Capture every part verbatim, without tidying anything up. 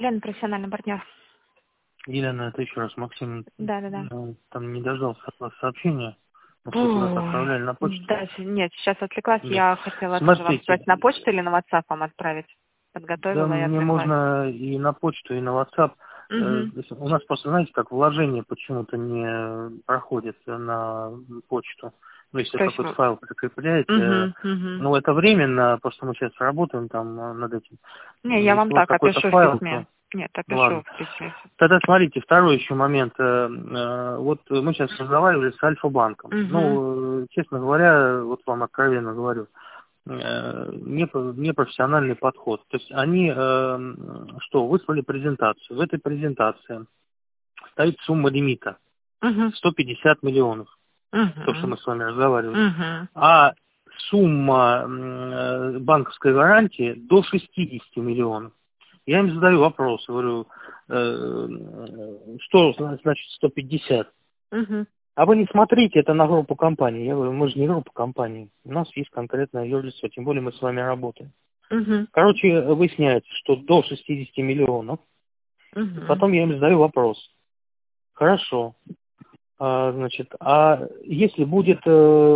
Лена, профессиональный партнер. Елена, это еще раз Максим. Да, да, да. Там не дождался от вас сообщения. Мы все куда-то отправляли на почту. Да, нет, сейчас отвлеклась. Да. Я хотела тоже вам Смотрите. сказать, на почту или на WhatsApp вам отправить. Да, Подготовила и мне отвлеклась. можно и на почту, и на WhatsApp. Угу. У нас просто, знаете, как вложение почему-то не проходит на почту. Ну, если То есть какой-то вы... файл прикрепляете, Угу, угу. ну, это временно, просто мы сейчас работаем там э, над этим. Не, я Если вам у вас так какой-то опишу в файл, письме. то Нет, опишу ладно. в письме. Тогда смотрите, второй еще момент. Э, э, Вот мы сейчас разговаривали с Альфа-банком. Угу. Ну, э, честно говоря, вот вам откровенно говорю, э, непро- непрофессиональный подход. То есть они э, что, выслали презентацию. В этой презентации стоит сумма лимита Угу. сто пятьдесят миллионов, то, что Угу. мы с вами разговаривали. Угу. А сумма э, банковской гарантии до шестидесяти миллионов. Я им задаю вопрос, говорю, э, что значит сто пятьдесят? Угу. А вы не смотрите, это на группу компаний. Я говорю, мы же не группа компаний. У нас есть конкретное юрлицо, тем более мы с вами работаем. Угу. Короче, выясняется, что до шестидесяти миллионов. Угу. Потом я им задаю вопрос. Хорошо. А, значит, а если будет, э,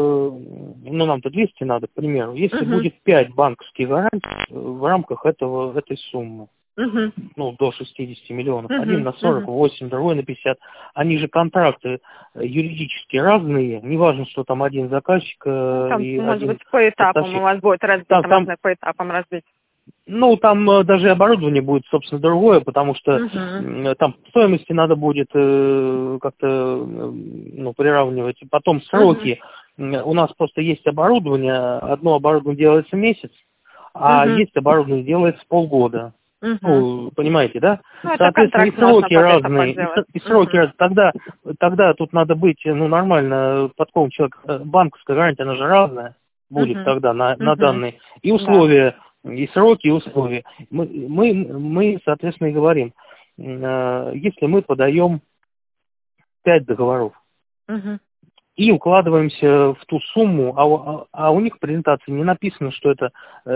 ну нам-то двести надо, к примеру, если Угу. будет пять банковских гарантий в рамках этого, этой суммы, Угу. ну, до шестидесяти миллионов, один Угу. на сорок восемь, другой на пятьдесят, они же контракты э, юридически разные, неважно, что там один заказчик э, Там, и может один быть, по этапам у поставщик. вас будет разбить, Там, там там, разные по этапам разбить. ну, там э, даже оборудование будет, собственно, другое, потому что Угу. э, там по стоимости надо будет э, как-то э, ну, приравнивать. Потом сроки. Э, У нас просто есть оборудование, одно оборудование делается месяц, а Угу. есть оборудование делается полгода. Угу. Ну, понимаете, да? Ну, это Соответственно, и контракт можно сроки под это разные, и, подделать. с- и сроки Угу. разные. Тогда, тогда тут надо быть, ну, нормально, подкованным человек. Э, Банковская гарантия, она же разная будет Угу. тогда на, на Угу. данные. И Да. условия, и сроки, и условия. Мы, мы, мы соответственно, и говорим, э, если мы подаем пять договоров, Угу. и укладываемся в ту сумму, а, у- а у них в презентации не написано, что это,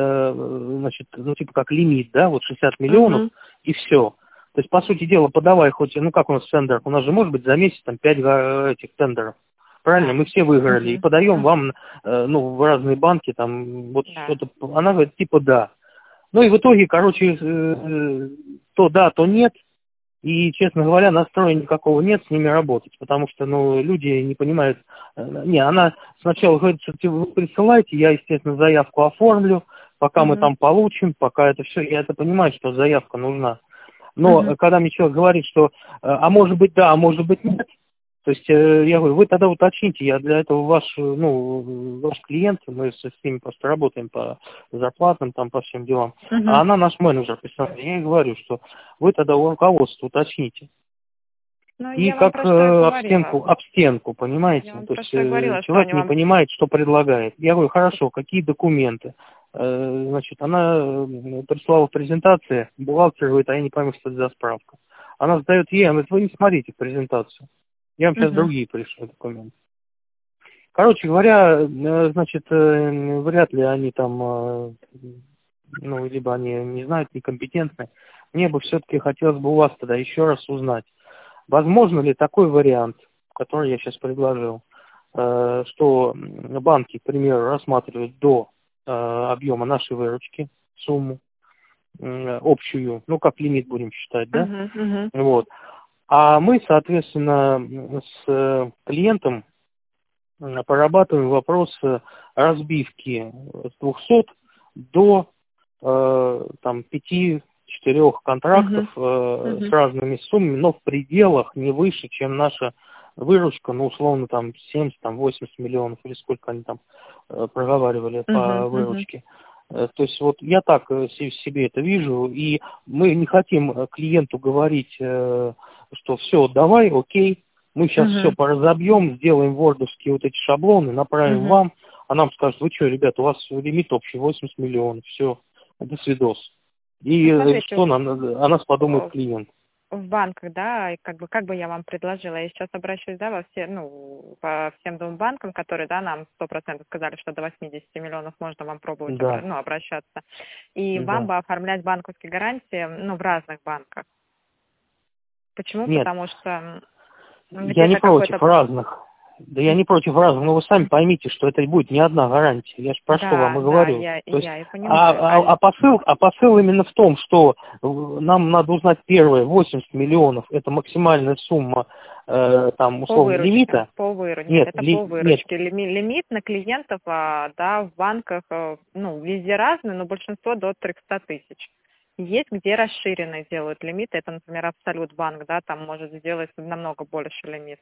э, значит, ну, типа как лимит, да, вот шестьдесят миллионов, Угу. и все. То есть, по сути дела, подавай хоть, ну, как у нас в тендерах, у нас же может быть за месяц там пять га- этих тендеров. Правильно, Да. мы все выиграли, и Угу. подаем Угу. вам, э, ну, в разные банки, там, вот Да. что-то, она говорит, типа, да. Ну, и в итоге, короче, э, то да, то нет. И, честно говоря, настроя никакого нет с ними работать, потому что, ну, люди не понимают. э, Не, она сначала говорит, что вы присылайте, я, естественно, заявку оформлю, пока мы Угу. там получим, пока это все, я это понимаю, что заявка нужна. Но Угу. э, когда мне человек говорит, что, э, а может быть да, а может быть нет, то есть э, я говорю, вы тогда уточните, я для этого ваш, э, ну, ваш клиент, мы с, с ними просто работаем по зарплатам, там, по всем делам, а Угу. она наш менеджер, представляете, я ей говорю, что вы тогда у руководства уточните. Ну, И я вам как про э, что и об говорила. стенку, об стенку, Я понимаете? вам То про есть что и э, говорила, что человек они не вам... понимает, что предлагает. Я говорю, хорошо, какие документы? Э, значит, она э, прислала презентацию, бухгалтер говорит, а я не пойму, что это за справка. Она сдает ей, она говорит, вы не смотрите презентацию. Я вам сейчас Угу. другие пришлю документы. Короче говоря, э, значит, э, вряд ли они там, э, ну, либо они не знают, некомпетентны. Мне бы все-таки хотелось бы у вас тогда еще раз узнать, возможно ли такой вариант, который я сейчас предложил, э, что банки, к примеру, рассматривают до э, объема нашей выручки сумму э, общую, ну, как лимит будем считать, да? Угу. Угу. Вот. А мы, соответственно, с э, клиентом э, прорабатываем вопрос э, разбивки с двухсот до э, там пяти-четырех контрактов Угу. э, с Угу. разными суммами, но в пределах не выше, чем наша выручка, ну, условно, там семьдесят, там восемьдесят миллионов, или сколько они там э, проговаривали по Угу. выручке. Э, То есть вот я так э, се- себе это вижу, и мы не хотим э, клиенту говорить, э, что все, давай, окей, мы сейчас все Угу. поразобьем, сделаем вордовские вот эти шаблоны, направим Угу. вам, а нам скажут, вы что, ребята, у вас лимит общий восемьдесят миллионов, все, до свидос. И Ну, э, смотрите, что нам, надо? О нас подумает в клиент. в банках, да, и как бы, как бы я вам предложила, я сейчас обращусь, да, во все, ну, по всем двум банкам, которые, да, нам сто процентов сказали, что до восьмидесяти миллионов можно вам пробовать, обра- Да, ну, обращаться, и вам да. бы оформлять банковские гарантии, ну, в разных банках. Почему? Нет, Потому что м, я не где-то против какой-то... разных. Да я не против разных, но вы сами поймите, что это будет не одна гарантия. Я же про что вам Да, и да, говорю. я, То есть, я и а, понимаю. А а, а посыл, а посыл именно в том, что э, нам надо узнать первое, восемьдесят миллионов, это максимальная сумма, э, там, по условно, выручке, лимита. по выру... Нет, Нет, это по ли- нет, выручке. Лими- Лимит на клиентов, а, да, в банках, э, ну, везде разный, но большинство до трехсот тысяч. Есть, где расширенные делают лимиты. Это, например, Абсолют банк, да, там может сделать намного больше лимит.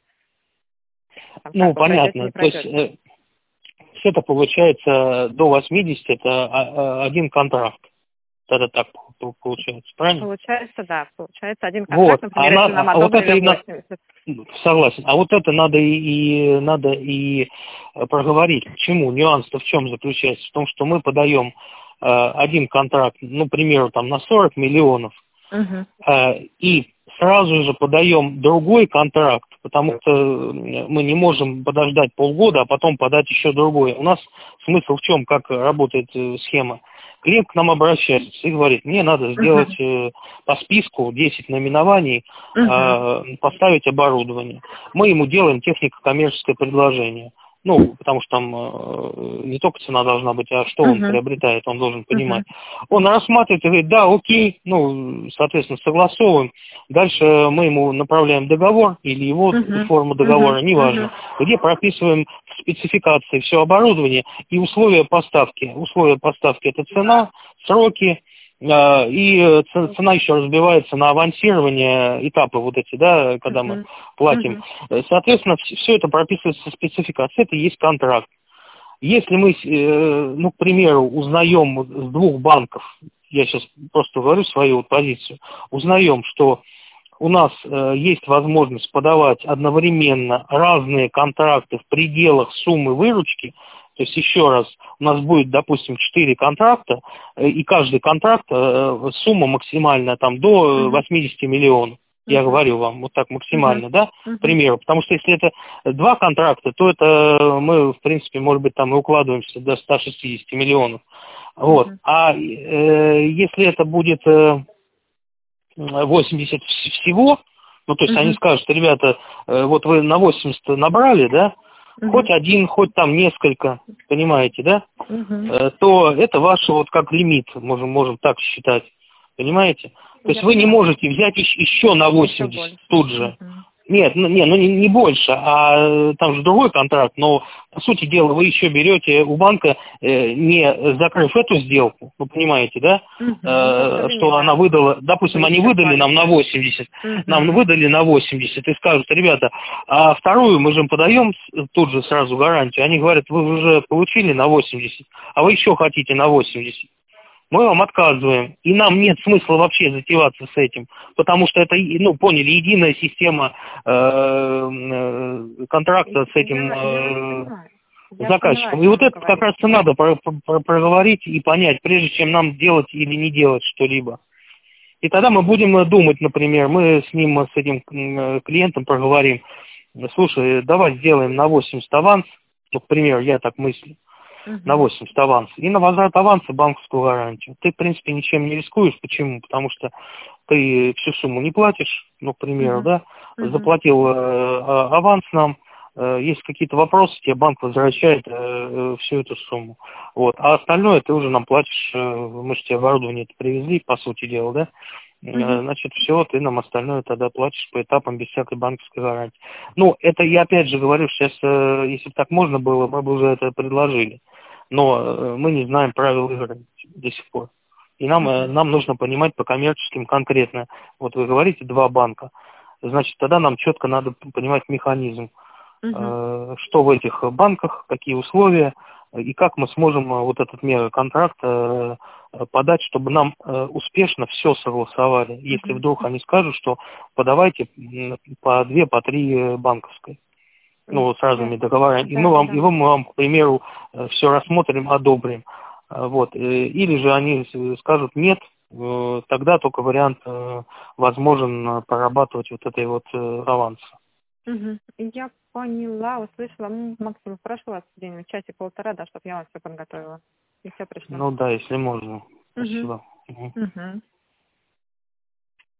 Там как ну, бы пройдете, не понятно. То есть, пройдете. э, это получается до восьмидесяти, это а, а, один контракт. Это так по- получается, правильно? Получается, да, получается один контракт, Вот, а, например, на- если нам а вот это одобрили и на- восемьдесят. согласен. А вот это надо и, и надо и э, проговорить. Почему? Нюанс-то в чем заключается? В том, что мы подаем э, один контракт, ну, к примеру, там на сорок миллионов, Угу. э, и сразу же подаем другой контракт, потому что э, мы не можем подождать полгода, а потом подать еще другой. У нас смысл в чем, как работает э, схема? Клиент к нам обращается и говорит, мне надо сделать Угу. э, по списку десять наименований, Угу. э, поставить оборудование. Мы ему делаем технико-коммерческое предложение. Ну, потому что там э, не только цена должна быть, а что он Угу. приобретает, он должен Угу. понимать. Он рассматривает и говорит, да, окей, ну, соответственно, согласовываем. Дальше мы ему направляем договор или его Угу. форму Угу. договора, неважно, где прописываем в спецификации все оборудование и условия поставки. Условия поставки – это цена, сроки, э, и э, ц- цена еще разбивается на авансирование, этапы вот эти, да, когда мы Угу. платим. Угу. Э, Соответственно, все это прописывается в спецификации, это и есть контракт. Если мы, э, ну, к примеру, узнаем с двух банков, я сейчас просто говорю свою вот позицию, узнаем, что у нас э, есть возможность подавать одновременно разные контракты в пределах суммы выручки, то есть еще раз, у нас будет, допустим, четыре контракта, э, и каждый контракт, э, сумма максимальная там до Угу. восьмидесяти миллионов. Я Угу. говорю вам вот так Угу. максимально, да, к Угу. примеру. Потому что если это два контракта, то это мы, в принципе, может быть, там и укладываемся до ста шестидесяти миллионов. Вот. Угу. А э, если это будет э, восемьдесят вс- всего, ну, то есть они Угу. скажут, ребята, э, вот вы на восемьдесят набрали, да, хоть Угу. один, хоть там несколько, понимаете, да, Угу. э, то это ваш вот как лимит, можем, можем так считать, понимаете? То есть Я вы не поняла. можете взять еще, еще на Еще восемьдесят больше. тут же. Угу. Нет, ну, не, ну не, не больше, а э, там же другой контракт, но по сути дела вы еще берете у банка, э, не закрыв эту сделку, вы понимаете, да, Угу. Ну, просто э, лимит, что она да. выдала, допустим, Вы они выдали исчерпали нам на уже. восемьдесят, нам Угу. выдали на восемьдесят и скажут, ребята, а вторую мы же им подаем с- тут же сразу гарантию, они говорят, вы уже получили на восемьдесят, а вы еще хотите на восемьдесят. Мы вам отказываем. И нам нет смысла вообще затеваться с этим. Потому что это, ну, поняли, единая система э, э, контракта с этим Я, я вас э, понимаю. Я поняла, о заказчиком. И чем вот вы это как говорите. раз и надо про- про- проговорить и понять, прежде чем нам делать или не делать что-либо. И тогда мы будем думать, например, мы с ним, с этим м, клиентом проговорим, слушай, давай сделаем на восемьдесят аванс, ну, к примеру, я так мыслю, на Угу. восемьдесят аванс, и на возврат аванса банковскую гарантию. Ты, в принципе, ничем не рискуешь. Почему? Потому что ты всю сумму не платишь, ну, к примеру, Угу. да, Угу. заплатил э, а- аванс нам, э, есть какие-то вопросы, тебе банк возвращает э, э, всю эту сумму. Вот. А остальное ты уже нам платишь, э, мы же тебе оборудование это привезли, по сути дела, да, Угу. Э, значит, все, ты нам остальное тогда платишь по этапам без всякой банковской гарантии. Ну, это я опять же говорю, сейчас, э, если бы так можно было, мы бы уже это предложили. Но э, мы не знаем правил игры до сих пор. И нам, э, Угу. нам нужно понимать по коммерческим конкретно. Вот вы говорите два банка. Значит, тогда нам четко надо понимать механизм, Угу. э, что в этих банках, какие условия, э, и как мы сможем э, вот этот мегаконтракт э, э, подать, чтобы нам э, успешно все согласовали. Если Угу. вдруг они скажут, что подавайте м, по две, по три э, банковской, ну, с разными Да, договорами, и мы да, вам, и да. мы вам, к примеру, все рассмотрим, одобрим. Э, Вот. Э, Или же они с- скажут нет, э, тогда только вариант э, возможен э, прорабатывать вот этой вот э, аванс. Угу. Я поняла, услышала. Ну, Максим, прошу вас где-нибудь часик-полтора, да, чтобы я вам все подготовила. И все пришло. Ну да, если можно. Угу. Спасибо. Мгм. Угу.